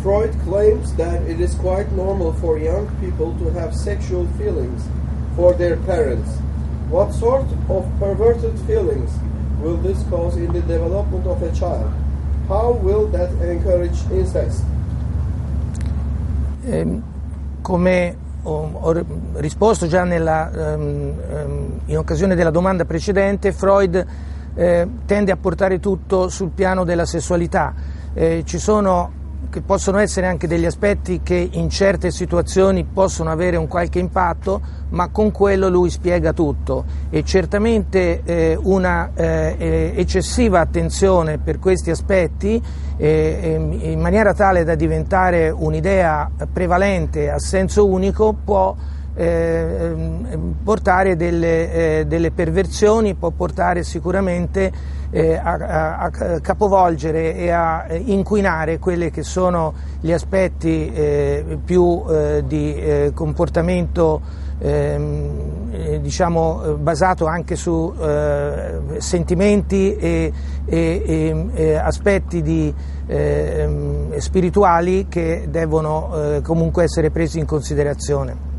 Freud claims that it is quite normal for young people to have sexual feelings for their parents. What sort of perverted feelings will this cause in the development of a child? How will that encourage incest? Come ho risposto già in occasione della domanda precedente, Freud tende a portare tutto sul piano della sessualità. Che possono essere anche degli aspetti che in certe situazioni possono avere un qualche impatto, ma con quello lui spiega tutto, e certamente una eccessiva attenzione per questi aspetti in maniera tale da diventare un'idea prevalente a senso unico può portare delle perversioni, può portare sicuramente a capovolgere e a inquinare quelli che sono gli aspetti più di comportamento diciamo basato anche su sentimenti e aspetti spirituali che devono comunque essere presi in considerazione.